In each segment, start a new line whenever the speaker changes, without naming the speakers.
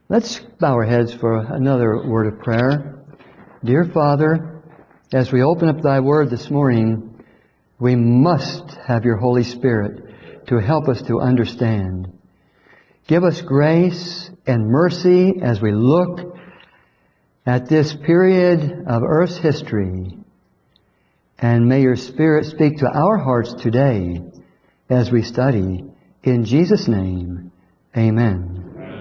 Let's bow our heads for another word of prayer. Dear Father, as we open up Thy Word this morning, we must have Your Holy Spirit to help us to understand. Give us grace and mercy as we look at this period of Earth's history. And may Your Spirit speak to our hearts today as we study. In Jesus' name, amen.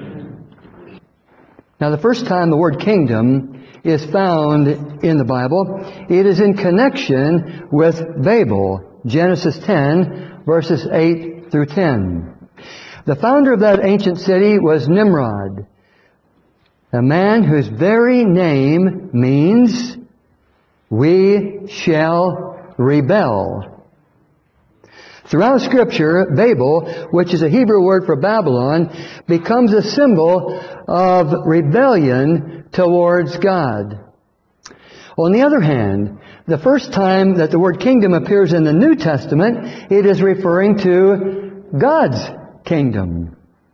Now, the first time the word kingdom is found in the Bible, it is in connection with Babel, Genesis 10, verses 8 through 10. The founder of that ancient city was Nimrod, a man whose very name means, "We shall rebel." Throughout Scripture, Babel, which is a Hebrew word for Babylon, becomes a symbol of rebellion towards God. On the other hand, the first time that the word kingdom appears in the New Testament, it is referring to God's kingdom.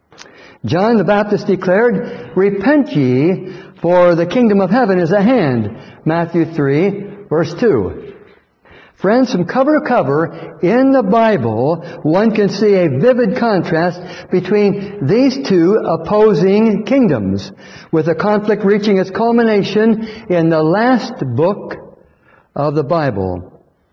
John the Baptist declared, "Repent ye, for the kingdom of heaven is at hand." Matthew 3, verse 2. Friends, from cover to cover in the Bible, one can see a vivid contrast between these two opposing kingdoms, with the conflict reaching its culmination in the last book of the Bible.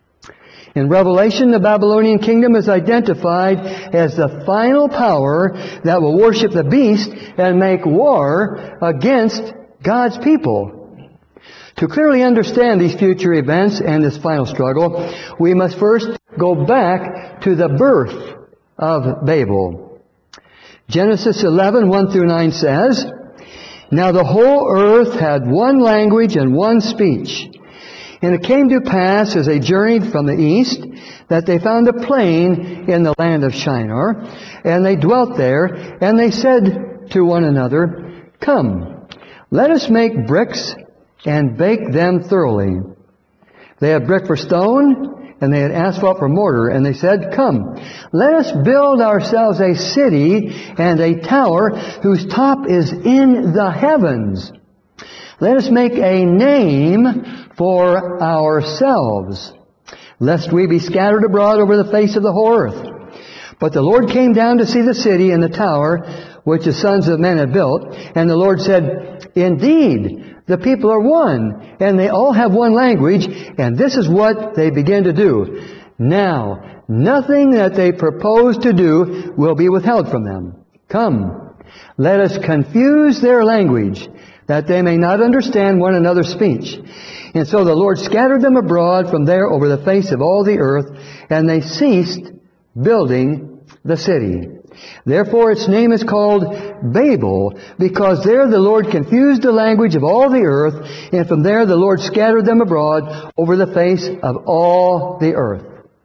In Revelation, the Babylonian kingdom is identified as the final power that will worship the beast and make war against God's people. To clearly understand these future events and this final struggle, we must first go back to the birth of Babel. Genesis 11, 1 through 9 says, "Now the whole earth had one language and one speech. And it came to pass, as they journeyed from the east, that they found a plain in the land of Shinar, and they dwelt there, and they said to one another, 'Come, let us make bricks, and bake them thoroughly.' They had brick for stone, and they had asphalt for mortar, and they said, 'Come, let us build ourselves a city and a tower whose top is in the heavens. Let us make a name for ourselves, lest we be scattered abroad over the face of the whole earth.' But the Lord came down to see the city and the tower which the sons of men had built, and the Lord said, 'Indeed, the people are one, and they all have one language, and this is what they begin to do. Now, nothing that they propose to do will be withheld from them. Come, let us confuse their language, that they may not understand one another's speech.' And so the Lord scattered them abroad from there over the face of all the earth, and they ceased building the city. Therefore its name is called Babel, because there the Lord confused the language of all the earth, and from there the Lord scattered them abroad over the face of all the earth."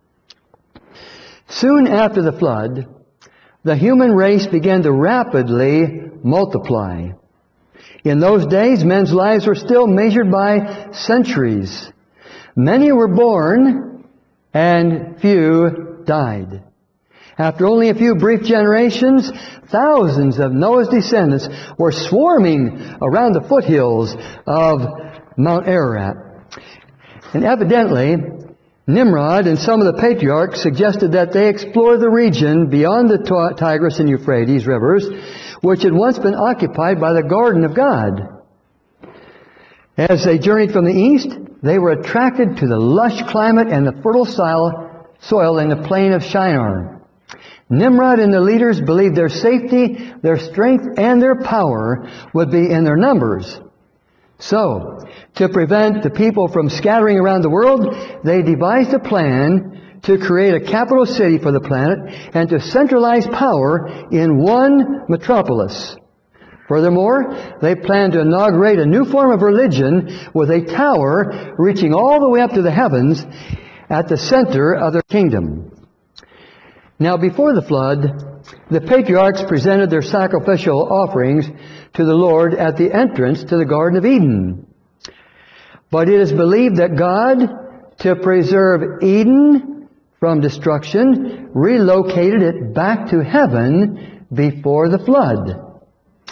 Soon after the flood, the human race began to rapidly multiply. In those days, men's lives were still measured by centuries. Many were born, and few died. After only a few brief generations, thousands of Noah's descendants were swarming around the foothills of Mount Ararat. And evidently, Nimrod and some of the patriarchs suggested that they explore the region beyond the Tigris and Euphrates rivers, which had once been occupied by the Garden of God. As they journeyed from the east, they were attracted to the lush climate and the fertile soil in the plain of Shinar. Nimrod and the leaders believed their safety, their strength, and their power would be in their numbers. So, to prevent the people from scattering around the world, they devised a plan to create a capital city for the planet and to centralize power in one metropolis. Furthermore, they planned to inaugurate a new form of religion with a tower reaching all the way up to the heavens at the center of their kingdom. Now, before the flood, the patriarchs presented their sacrificial offerings to the Lord at the entrance to the Garden of Eden. But it is believed that God, to preserve Eden from destruction, relocated it back to heaven before the flood.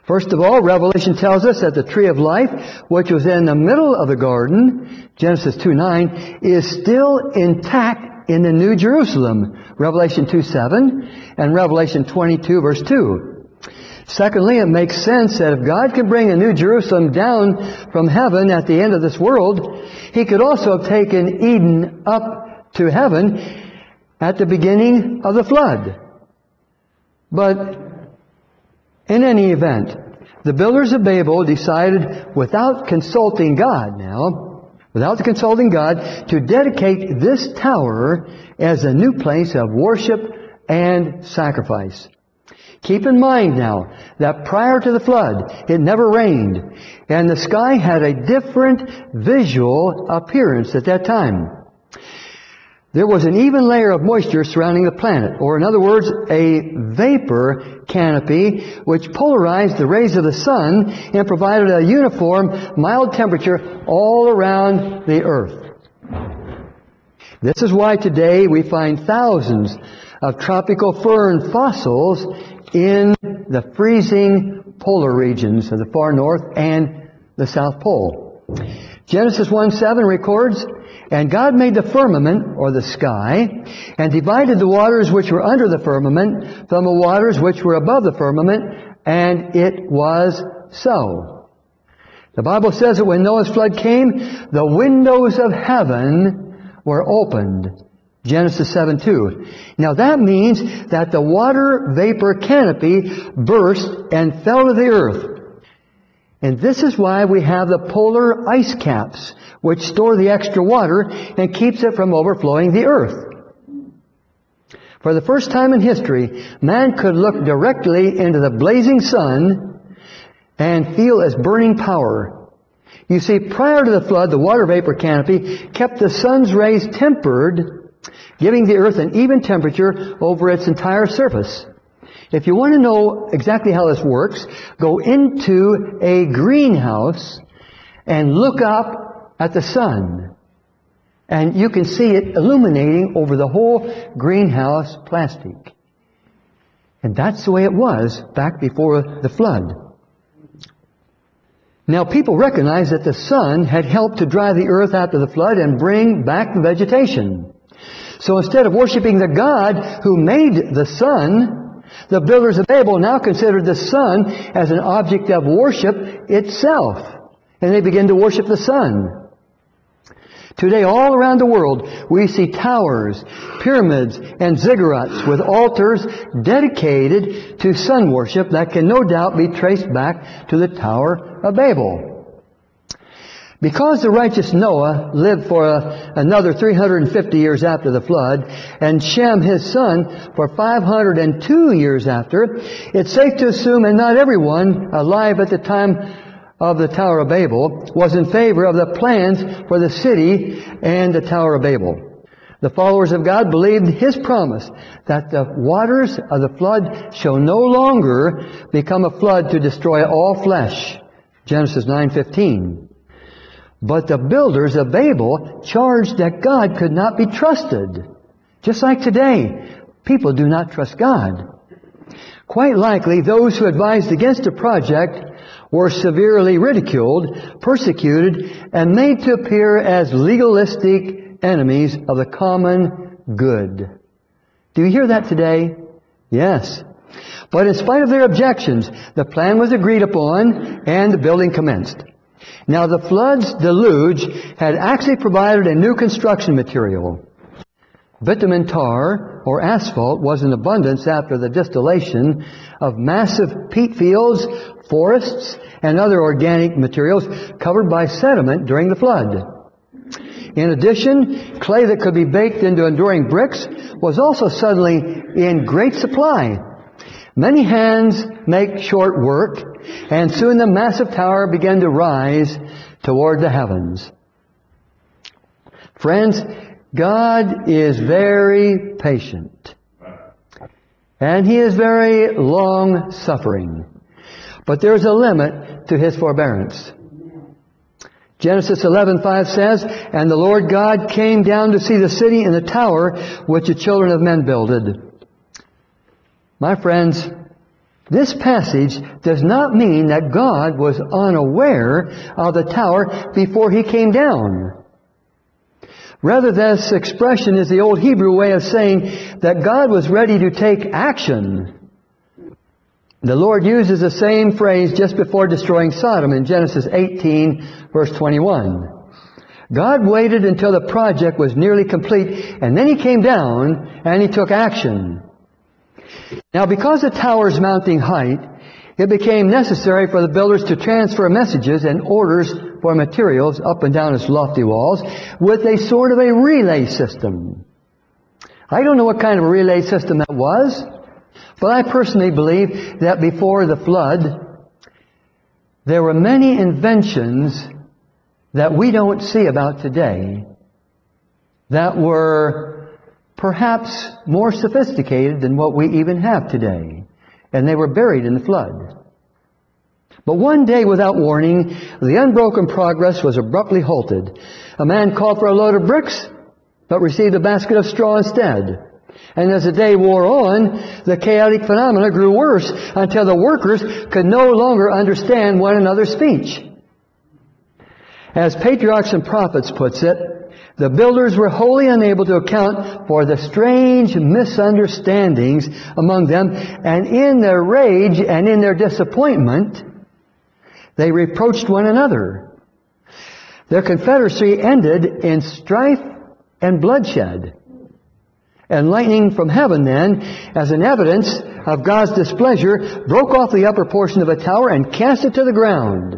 First of all, Revelation tells us that the tree of life, which was in the middle of the garden, Genesis 2:9, is still intact in the New Jerusalem, Revelation 2:7, and Revelation 22, verse 2. Secondly, it makes sense that if God can bring a New Jerusalem down from heaven at the end of this world, He could also have taken Eden up to heaven at the beginning of the flood. But in any event, the builders of Babel decided, without consulting God, to dedicate this tower as a new place of worship and sacrifice. Keep in mind now that prior to the flood, it never rained, and the sky had a different visual appearance at that time. There was an even layer of moisture surrounding the planet, or in other words, a vapor canopy which polarized the rays of the sun and provided a uniform, mild temperature all around the earth. This is why today we find thousands of tropical fern fossils in the freezing polar regions of the far north and the South Pole. Genesis 1:7 records, "And God made the firmament, or the sky, and divided the waters which were under the firmament from the waters which were above the firmament, and it was so." The Bible says that when Noah's flood came, the windows of heaven were opened. Genesis 7:2. Now that means that the water vapor canopy burst and fell to the earth. And this is why we have the polar ice caps, which store the extra water and keeps it from overflowing the earth. For the first time in history, man could look directly into the blazing sun and feel its burning power. You see, prior to the flood, the water vapor canopy kept the sun's rays tempered, giving the earth an even temperature over its entire surface. If you want to know exactly how this works, go into a greenhouse and look up at the sun. And you can see it illuminating over the whole greenhouse plastic. And that's the way it was back before the flood. Now people recognize that the sun had helped to dry the earth after the flood and bring back the vegetation. So instead of worshiping the God who made the sun, the builders of Babel now considered the sun as an object of worship itself. And they began to worship the sun. Today, all around the world, we see towers, pyramids, and ziggurats with altars dedicated to sun worship that can no doubt be traced back to the Tower of Babel. Because the righteous Noah lived for another 350 years after the flood, and Shem, his son, for 502 years after, it's safe to assume that not everyone alive at the time of the Tower of Babel was in favor of the plans for the city and the Tower of Babel. The followers of God believed His promise that the waters of the flood shall no longer become a flood to destroy all flesh. Genesis 9:15. But the builders of Babel charged that God could not be trusted. Just like today, people do not trust God. Quite likely, those who advised against the project were severely ridiculed, persecuted, and made to appear as legalistic enemies of the common good. Do you hear that today? Yes. But in spite of their objections, the plan was agreed upon and the building commenced. Now the flood's deluge had actually provided a new construction material. Bitumen tar, or asphalt, was in abundance after the distillation of massive peat fields, forests, and other organic materials covered by sediment during the flood. In addition, clay that could be baked into enduring bricks was also suddenly in great supply. Many hands make short work, and soon the massive tower began to rise toward the heavens. Friends, God is very patient, and He is very long-suffering. But there's a limit to His forbearance. Genesis 11:5 says, "And the Lord God came down to see the city and the tower which the children of men builded." My friends, This passage does not mean that God was unaware of the tower before He came down. Rather, this expression is the old Hebrew way of saying that God was ready to take action. The Lord uses the same phrase just before destroying Sodom in Genesis 18, verse 21. God waited until the project was nearly complete, and then He came down and He took action. Now, because the tower's mounting height, it became necessary for the builders to transfer messages and orders for materials up and down its lofty walls with a sort of a relay system. I don't know what kind of a relay system that was, but I personally believe that before the flood, there were many inventions that we don't see about today that were perhaps more sophisticated than what we even have today. And they were buried in the flood. But one day, without warning, the unbroken progress was abruptly halted. A man called for a load of bricks, but received a basket of straw instead. And as the day wore on, the chaotic phenomena grew worse until the workers could no longer understand one another's speech. As Patriarchs and Prophets puts it, the builders were wholly unable to account for the strange misunderstandings among them, and in their rage and in their disappointment, they reproached one another. Their confederacy ended in strife and bloodshed. And lightning from heaven then, as an evidence of God's displeasure, broke off the upper portion of a tower and cast it to the ground.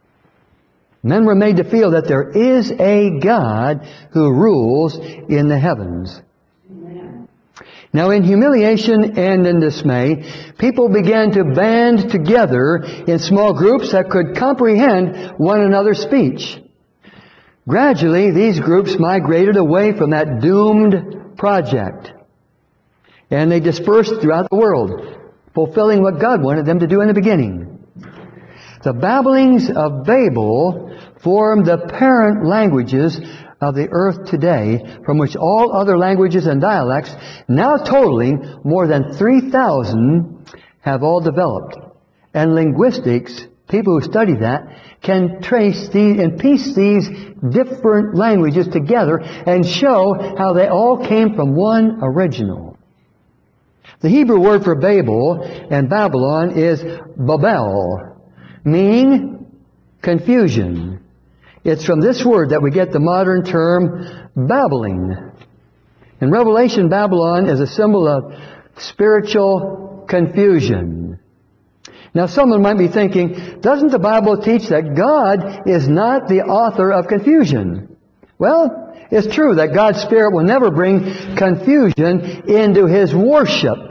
Men were made to feel that there is a God who rules in the heavens. Amen. Now, in humiliation and in dismay, people began to band together in small groups that could comprehend one another's speech. Gradually, these groups migrated away from that doomed project, and they dispersed throughout the world, fulfilling what God wanted them to do in the beginning. The babblings of Babel form the parent languages of the earth today, from which all other languages and dialects, now totaling more than 3,000, have all developed. And linguistics, people who study that, can trace these and piece these different languages together and show how they all came from one original. The Hebrew word for Babel and Babylon is Babel, meaning confusion. It's from this word that we get the modern term babbling. In Revelation, Babylon is a symbol of spiritual confusion. Now, someone might be thinking, doesn't the Bible teach that God is not the author of confusion? Well, it's true that God's Spirit will never bring confusion into His worship.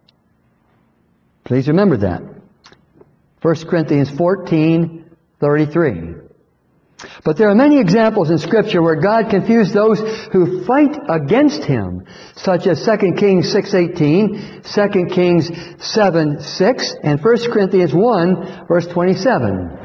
Please remember that. 1 Corinthians 14:33. But there are many examples in Scripture where God confused those who fight against Him, such as 2 Kings 6:18, 2 Kings 7:6, and 1 Corinthians 1, verse 27.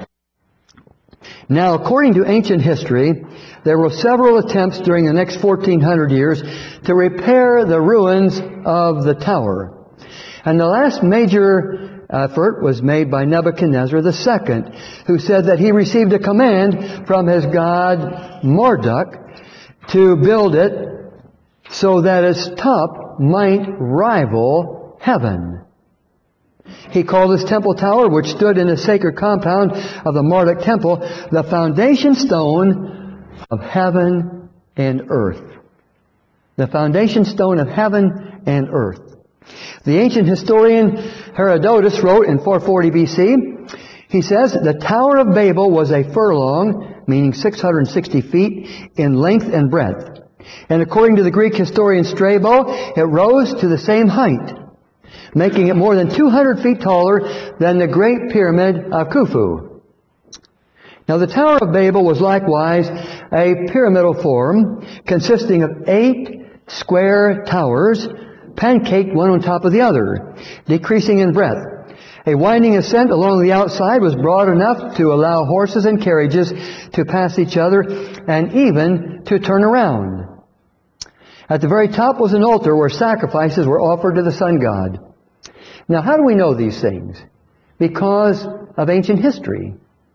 Now, according to ancient history, there were several attempts during the next 1,400 years to repair the ruins of the tower. And the last major effort was made by Nebuchadnezzar II, who said that he received a command from his god Marduk to build it so that its top might rival heaven. He called this temple tower, which stood in the sacred compound of the Marduk temple, the foundation stone of heaven and earth. The foundation stone of heaven and earth. The ancient historian Herodotus wrote in 440 BC, he says, the Tower of Babel was a furlong, meaning 660 feet, in length and breadth. And according to the Greek historian Strabo, it rose to the same height, making it more than 200 feet taller than the Great Pyramid of Khufu. Now, the Tower of Babel was likewise a pyramidal form consisting of 8 square towers, pancaked one on top of the other, decreasing in breadth. A winding ascent along the outside was broad enough to allow horses and carriages to pass each other and even to turn around. At the very top was an altar where sacrifices were offered to the sun god. Now, how do we know these things? Because of ancient history.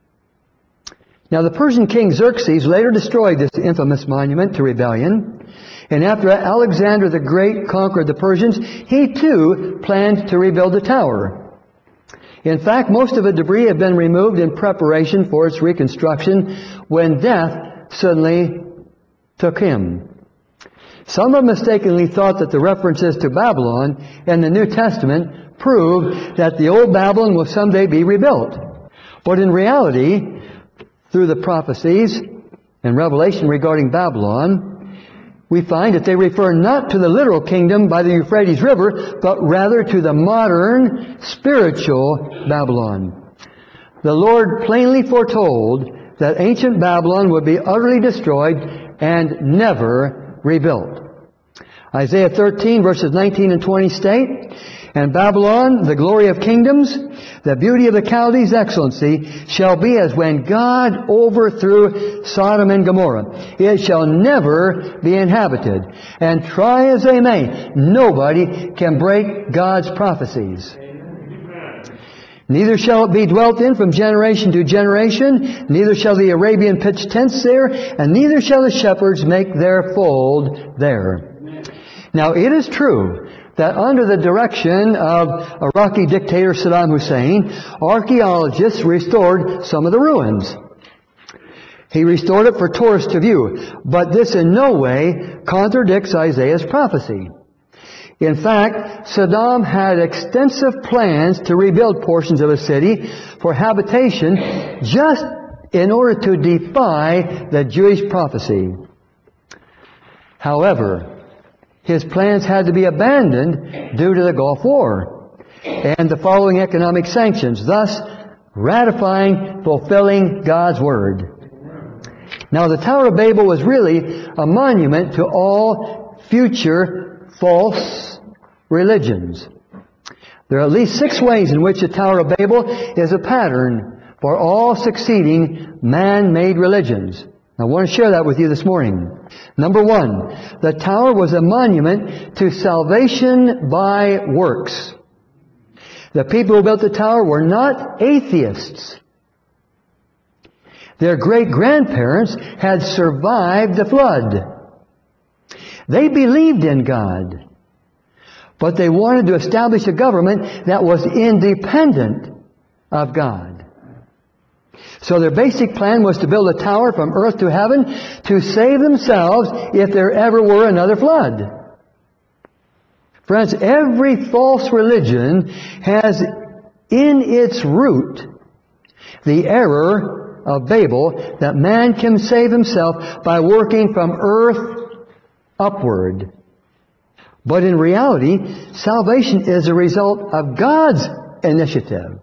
Now, the Persian king Xerxes later destroyed this infamous monument to rebellion. And after Alexander the Great conquered the Persians, he too planned to rebuild the tower. In fact, most of the debris had been removed in preparation for its reconstruction when death suddenly took him. Some have mistakenly thought that the references to Babylon in the New Testament prove that the old Babylon will someday be rebuilt. But in reality, through the prophecies and revelation regarding Babylon, we find that they refer not to the literal kingdom by the Euphrates River, but rather to the modern spiritual Babylon. The Lord plainly foretold that ancient Babylon would be utterly destroyed and never rebuilt. Isaiah 13 verses 19 and 20 state, "And Babylon, the glory of kingdoms, the beauty of the Chaldees' excellency, shall be as when God overthrew Sodom and Gomorrah. It shall never be inhabited. And try as they may, nobody can break God's prophecies. Neither shall it be dwelt in from generation to generation, neither shall the Arabian pitch tents there, and neither shall the shepherds make their fold there." Now, it is true that under the direction of Iraqi dictator Saddam Hussein, archaeologists restored some of the ruins. He restored it for tourists to view, but this in no way contradicts Isaiah's prophecy. In fact, Saddam had extensive plans to rebuild portions of the city for habitation just in order to defy the Jewish prophecy. However, his plans had to be abandoned due to the Gulf War and the following economic sanctions, thus ratifying, fulfilling God's Word. Now, the Tower of Babel was really a monument to all future false religions. There are at least 6 ways in which the Tower of Babel is a pattern for all succeeding man-made religions. I want to share that with you this morning. Number 1, the tower was a monument to salvation by works. The people who built the tower were not atheists. Their great-grandparents had survived the flood. They believed in God, but they wanted to establish a government that was independent of God. So their basic plan was to build a tower from earth to heaven to save themselves if there ever were another flood. Friends, every false religion has in its root the error of Babel that man can save himself by working from earth upward. But in reality, salvation is a result of God's initiative.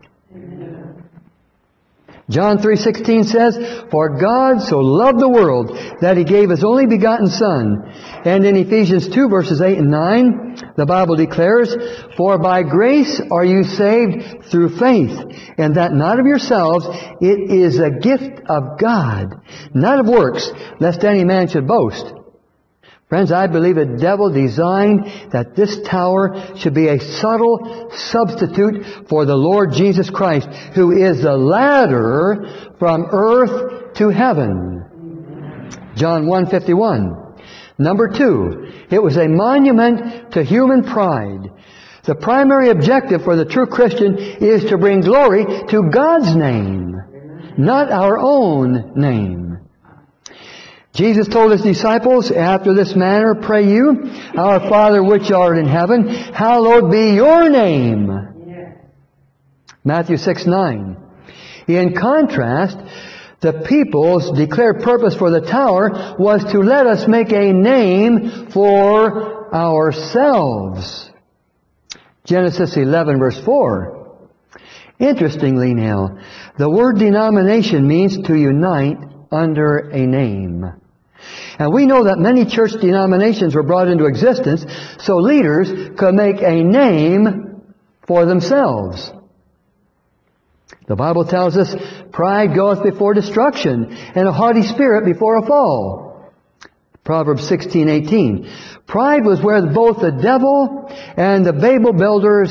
John 3:16 says, "For God so loved the world that He gave His only begotten Son." And in Ephesians 2 verses 8 and 9, the Bible declares, "For by grace are you saved through faith, and that not of yourselves, it is a gift of God, not of works, lest any man should boast." Friends, I believe the devil designed that this tower should be a subtle substitute for the Lord Jesus Christ, who is the ladder from earth to heaven. John 1:51. Number 2, it was a monument to human pride. The primary objective for the true Christian is to bring glory to God's name, not our own name. Jesus told His disciples, "After this manner pray you, Our Father which art in heaven, hallowed be your name." Matthew 6:9. In contrast, the people's declared purpose for the tower was to let us make a name for ourselves. Genesis 11 verse 4. Interestingly now, the word denomination means to unite under a name. And we know that many church denominations were brought into existence so leaders could make a name for themselves. The Bible tells us, "Pride goeth before destruction, and a haughty spirit before a fall." Proverbs 16:18. Pride was where both the devil and the Babel builders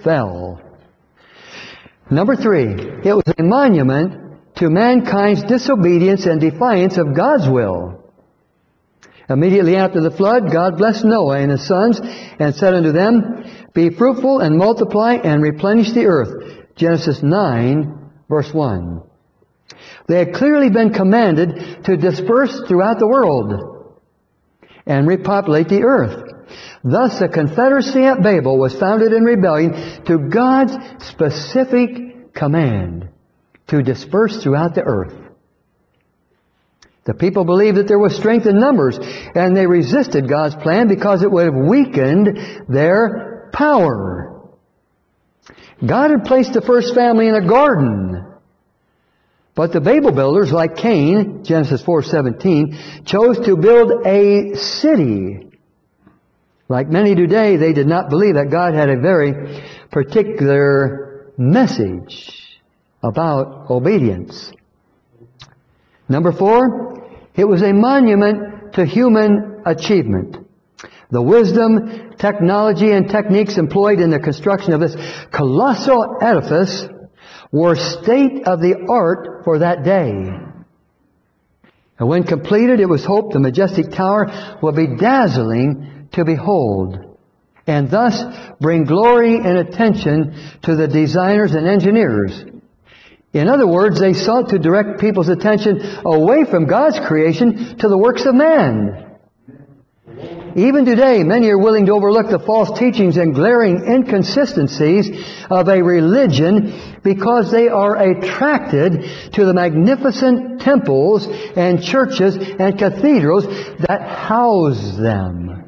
fell. Number 3, it was a monument to mankind's disobedience and defiance of God's will. Immediately after the flood, God blessed Noah and his sons and said unto them, Be fruitful and multiply and replenish the earth. Genesis 9, verse 1. They had clearly been commanded to disperse throughout the world and repopulate the earth. Thus, the confederacy at Babel was founded in rebellion to God's specific command to disperse throughout the earth. The people believed that there was strength in numbers, and they resisted God's plan because it would have weakened their power. God had placed the first family in a garden, but the Babel builders, like Cain, Genesis 4:17, chose to build a city. Like many today, they did not believe that God had a very particular message about obedience. Number 4, it was a monument to human achievement. The wisdom, technology, and techniques employed in the construction of this colossal edifice were state-of-the-art for that day. And when completed, it was hoped the majestic tower would be dazzling to behold, and thus bring glory and attention to the designers and engineers. In other words, they sought to direct people's attention away from God's creation to the works of man. Even today, many are willing to overlook the false teachings and glaring inconsistencies of a religion because they are attracted to the magnificent temples and churches and cathedrals that house them.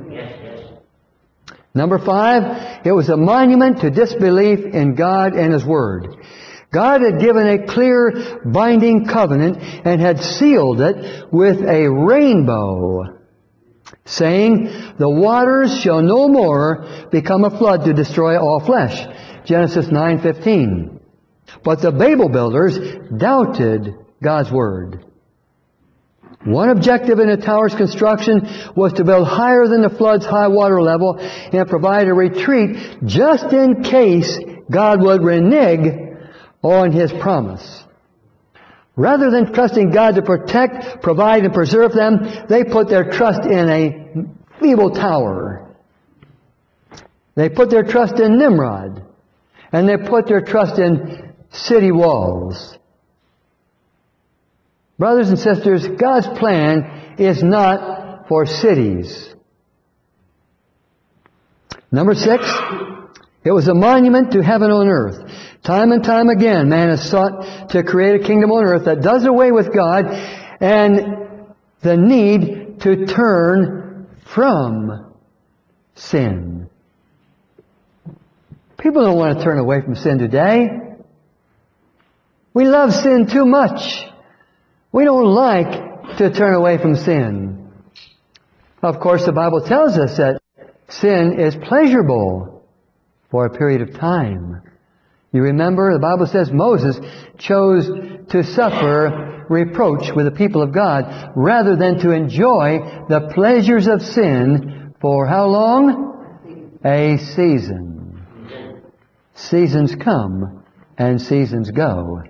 Number 5, it was a monument to disbelief in God and His Word. God had given a clear, binding covenant and had sealed it with a rainbow, saying, The waters shall no more become a flood to destroy all flesh. Genesis 9:15. But the Babel builders doubted God's Word. One objective in the tower's construction was to build higher than the flood's high water level and provide a retreat just in case God would renege on His promise. Rather than trusting God to protect, provide, and preserve them, they put their trust in a feeble tower. They put their trust in Nimrod. And they put their trust in city walls. Brothers and sisters, God's plan is not for cities. Number 6, it was a monument to heaven on earth. Time and time again, man has sought to create a kingdom on earth that does away with God and the need to turn from sin. People don't want to turn away from sin today. We love sin too much. We don't like to turn away from sin. Of course, the Bible tells us that sin is pleasurable for a period of time. You remember, the Bible says Moses chose to suffer reproach with the people of God rather than to enjoy the pleasures of sin for how long? A season. Seasons come and seasons go.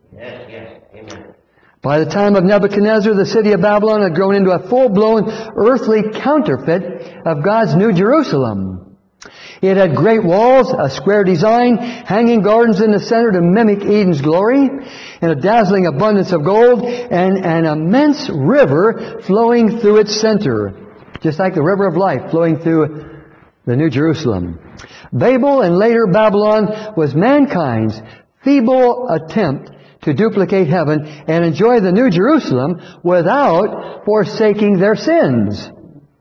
By the time of Nebuchadnezzar, the city of Babylon had grown into a full-blown earthly counterfeit of God's New Jerusalem. It had great walls, a square design, hanging gardens in the center to mimic Eden's glory, and a dazzling abundance of gold, and an immense river flowing through its center, just like the river of life flowing through the New Jerusalem. Babel, and later Babylon, was mankind's feeble attempt to duplicate heaven and enjoy the New Jerusalem without forsaking their sins.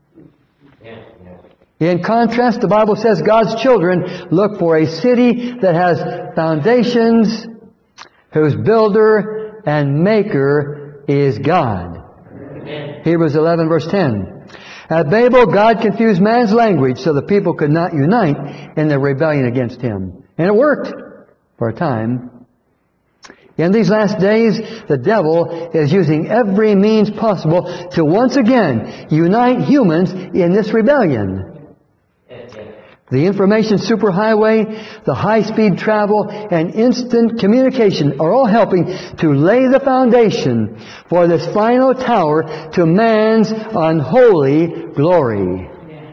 In contrast, the Bible says God's children look for a city that has foundations, whose builder and maker is God. Amen. Hebrews 11 verse 10. At Babel, God confused man's language so the people could not unite in their rebellion against Him. And it worked for a time. In these last days, the devil is using every means possible to once again unite humans in this rebellion. The information superhighway, the high-speed travel, and instant communication are all helping to lay the foundation for this final tower to man's unholy glory.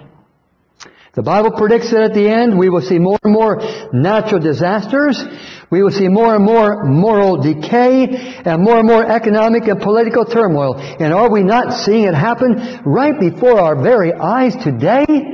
The Bible predicts that at the end we will see more and more natural disasters. We will see more and more moral decay and more economic and political turmoil. And are we not seeing it happen right before our very eyes today?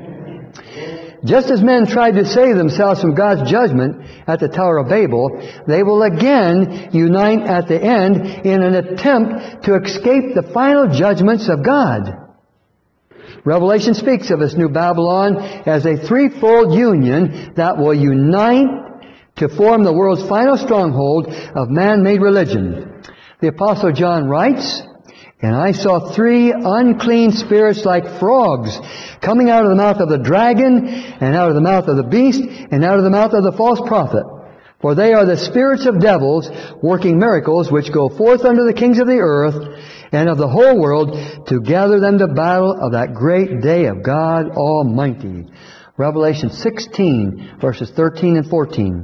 Just as men tried to save themselves from God's judgment at the Tower of Babel, they will again unite at the end in an attempt to escape the final judgments of God. Revelation speaks of this new Babylon as a threefold union that will unite to form the world's final stronghold of man-made religion. The Apostle John writes, "And I saw 3 unclean spirits like frogs coming out of the mouth of the dragon, and out of the mouth of the beast, and out of the mouth of the false prophet. For they are the spirits of devils, working miracles, which go forth unto the kings of the earth and of the whole world, to gather them to battle of that great day of God Almighty." Revelation 16, verses 13 and 14.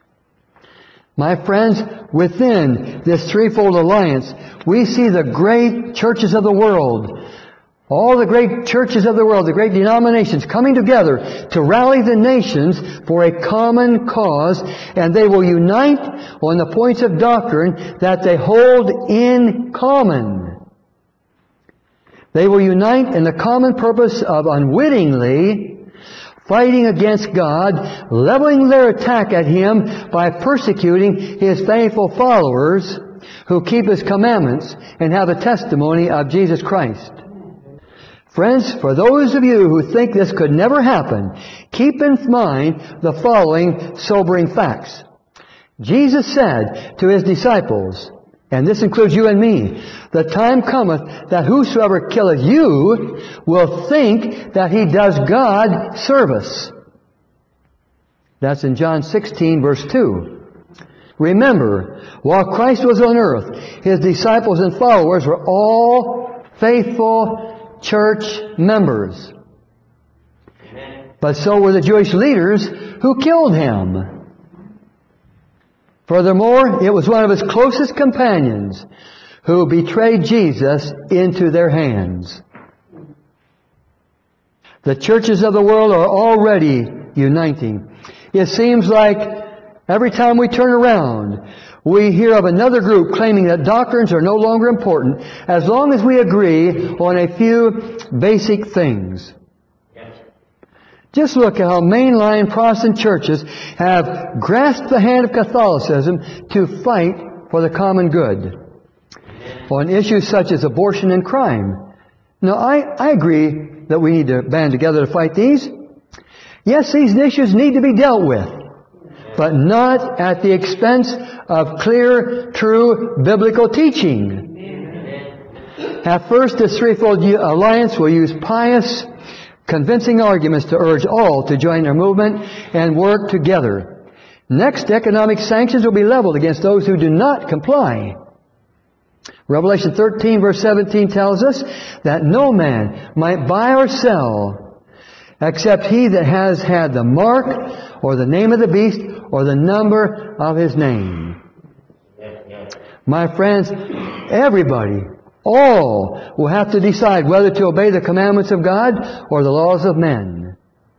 My friends, within this threefold alliance, we see the great churches of the world, all the great churches of the world, the great denominations coming together to rally the nations for a common cause, and they will unite on the points of doctrine that they hold in common. They will unite in the common purpose of unwittingly fighting against God, leveling their attack at Him by persecuting His faithful followers who keep His commandments and have the testimony of Jesus Christ. Friends, for those of you who think this could never happen, keep in mind the following sobering facts. Jesus said to His disciples, and this includes you and me, "The time cometh that whosoever killeth you will think that he does God service." That's in John 16, verse 2. Remember, while Christ was on earth, His disciples and followers were all faithful church members. But so were the Jewish leaders who killed Him. Furthermore, it was one of His closest companions who betrayed Jesus into their hands. The churches of the world are already uniting. It seems like every time we turn around, we hear of another group claiming that doctrines are no longer important as long as we agree on a few basic things. Just look at how mainline Protestant churches have grasped the hand of Catholicism to fight for the common good on issues such as abortion and crime. Now, I agree that we need to band together to fight these. Yes, these issues need to be dealt with, but not at the expense of clear, true biblical teaching. At first, this threefold alliance will use pious, convincing arguments to urge all to join their movement and work together. Next, economic sanctions will be leveled against those who do not comply. Revelation 13, verse 17 tells us that no man might buy or sell except he that has had the mark or the name of the beast or the number of his name. My friends, everybody, all will have to decide whether to obey the commandments of God or the laws of men.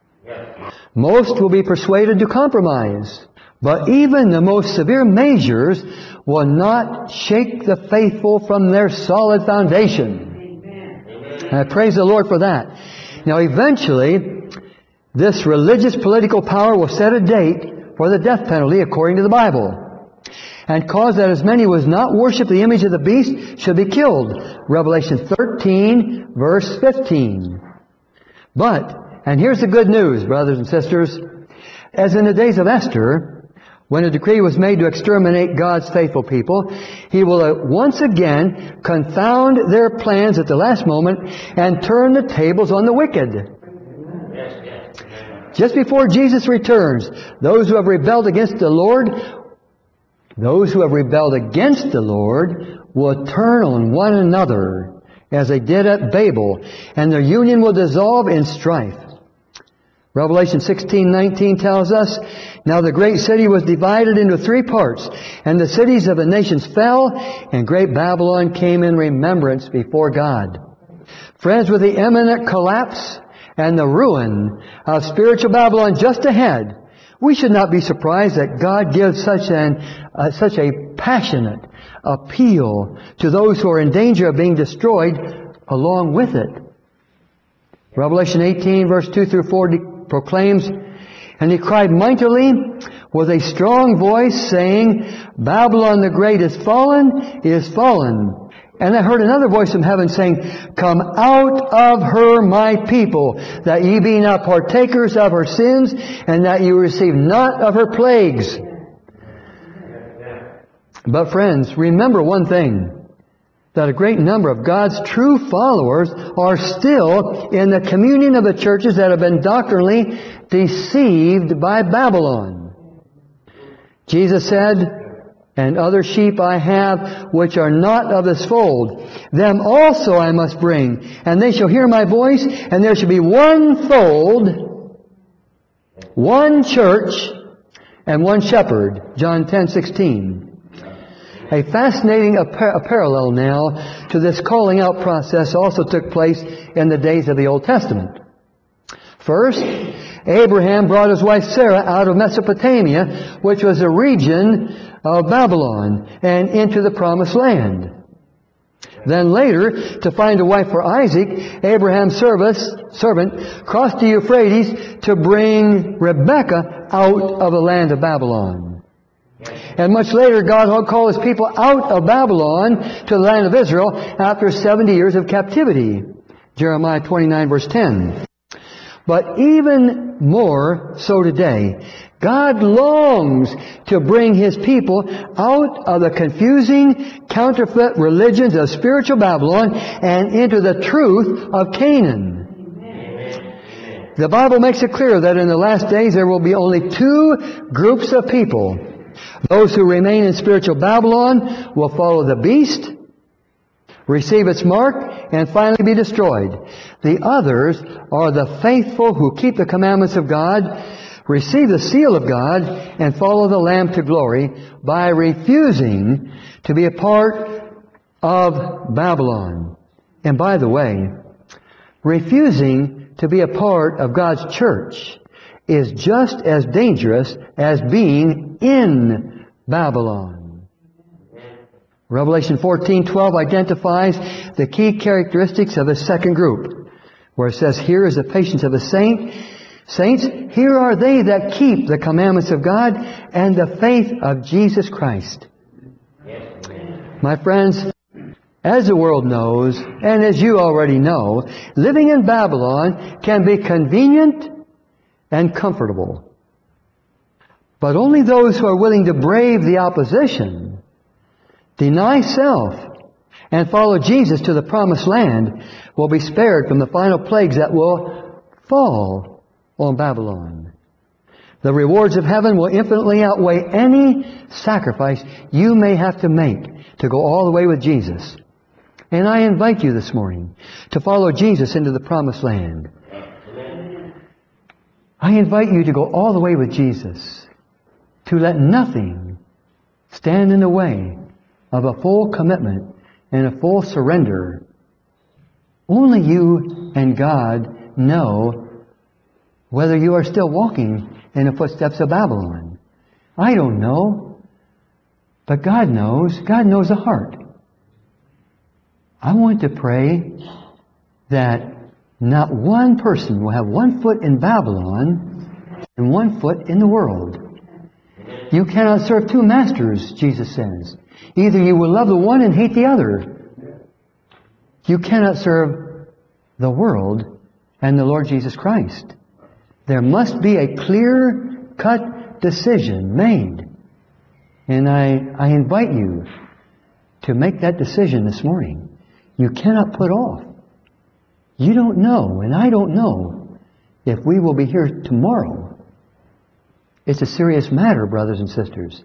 Most will be persuaded to compromise, but even the most severe measures will not shake the faithful from their solid foundation. And I praise the Lord for that. Now, eventually, this religious political power will set a date for the death penalty according to the Bible, and cause that as many who has not worshipped the image of the beast should be killed. Revelation 13, verse 15. But, and here's the good news, brothers and sisters, as in the days of Esther, when a decree was made to exterminate God's faithful people, He will once again confound their plans at the last moment and turn the tables on the wicked. Just before Jesus returns, those who have rebelled against the Lord will turn on one another as they did at Babel, and their union will dissolve in strife. Revelation 16:19 tells us, "Now the great city was divided into 3 parts, and the cities of the nations fell, and great Babylon came in remembrance before God." Friends, with the imminent collapse and the ruin of spiritual Babylon just ahead, we should not be surprised that God gives such a passionate appeal to those who are in danger of being destroyed along with it. Revelation 18, verse 2 through 4 proclaims, "And he cried mightily with a strong voice, saying, Babylon the great is fallen, is fallen. And I heard another voice from heaven saying, Come out of her, my people, that ye be not partakers of her sins, and that ye receive not of her plagues." But friends, remember one thing, that a great number of God's true followers are still in the communion of the churches that have been doctrinally deceived by Babylon. Jesus said, "And other sheep I have, which are not of this fold. Them also I must bring, and they shall hear my voice, and there shall be one fold, one church, and one shepherd." John 10:16. A fascinating parallel now to this calling out process also took place in the days of the Old Testament. First, Abraham brought his wife Sarah out of Mesopotamia, which was a region of Babylon, and into the Promised Land. Then later, to find a wife for Isaac, Abraham's servant crossed the Euphrates to bring Rebekah out of the land of Babylon. And much later, God called His people out of Babylon to the land of Israel after 70 years of captivity. Jeremiah 29, verse 10. But even more so today, God longs to bring His people out of the confusing, counterfeit religions of spiritual Babylon and into the truth of Canaan. The Bible makes it clear that in the last days there will be only 2 groups of people. Those who remain in spiritual Babylon will follow the beast, receive its mark, and finally be destroyed. The others are the faithful who keep the commandments of God, receive the seal of God, and follow the Lamb to glory by refusing to be a part of Babylon. And by the way, refusing to be a part of God's church is just as dangerous as being in Babylon. Revelation 14:12 identifies the key characteristics of the second group, where it says, "Here is the patience of the saints. Here are they that keep the commandments of God and the faith of Jesus Christ." My friends, as the world knows, and as you already know, living in Babylon can be convenient and comfortable. But only those who are willing to brave the opposition, deny self, and follow Jesus to the Promised Land will be spared from the final plagues that will fall on Babylon. The rewards of heaven will infinitely outweigh any sacrifice you may have to make to go all the way with Jesus. And I invite you this morning to follow Jesus into the Promised Land. I invite you to go all the way with Jesus, to let nothing stand in the way of a full commitment and a full surrender. Only you and God know whether you are still walking in the footsteps of Babylon. I don't know, but God knows. God knows the heart. I want to pray that not one person will have one foot in Babylon and one foot in the world. You cannot serve 2 masters, Jesus says. Either you will love the one and hate the other. You cannot serve the world and the Lord Jesus Christ. There must be a clear-cut decision made. And I invite you to make that decision this morning. You cannot put off. You don't know, and I don't know, if we will be here tomorrow. It's a serious matter, brothers and sisters.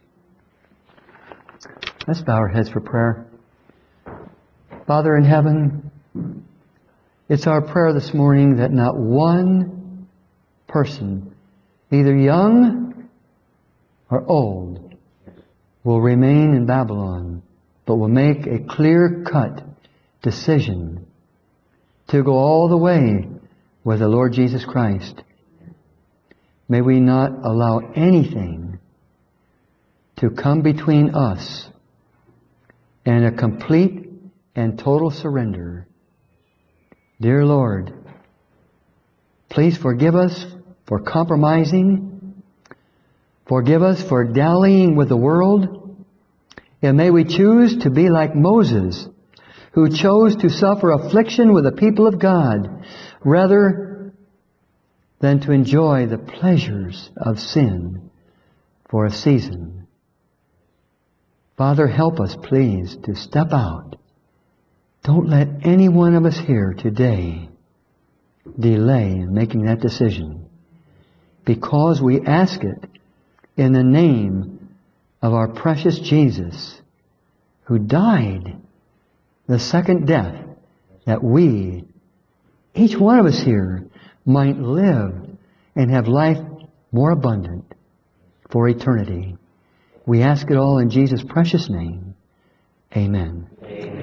Let's bow our heads for prayer. Father in heaven, it's our prayer this morning that not one person, either young or old, will remain in Babylon, but will make a clear-cut decision to go all the way with the Lord Jesus Christ. May we not allow anything to come between us and a complete and total surrender. Dear Lord, please forgive us for compromising. Forgive us for dallying with the world. And may we choose to be like Moses, who chose to suffer affliction with the people of God rather than to enjoy the pleasures of sin for a season. Father, help us, please, to step out. Don't let any one of us here today delay in making that decision, because we ask it in the name of our precious Jesus, who died the second death, that we, each one of us here, might live and have life more abundant for eternity. We ask it all in Jesus' precious name. Amen.